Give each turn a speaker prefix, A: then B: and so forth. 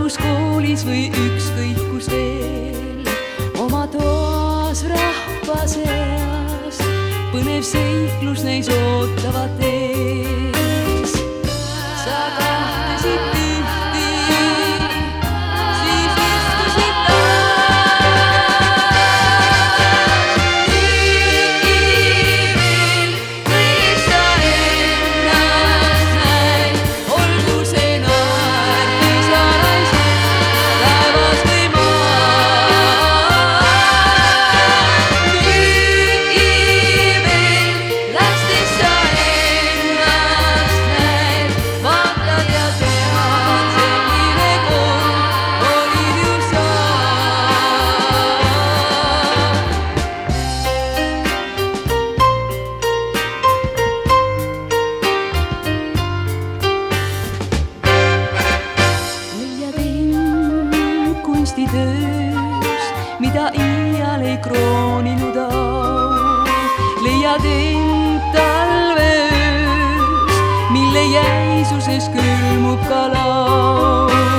A: asus koolis või ükskõik kus veel, oma toas rahva seas põnev seiklus neis ootavad ees. Sa kahtlesid tihti, siis istusid tiivil, kõigest sa ennast näid, olgu see naer või sa naised, taevas või maa. Tiivil lastes sa ennast näid, vaatad ja tead, selline kord olid ju sa. Leiad end kunstitöös, mida iial ei krooninud au. Leiad end talveöös, mille jäisuses külmub ka laul.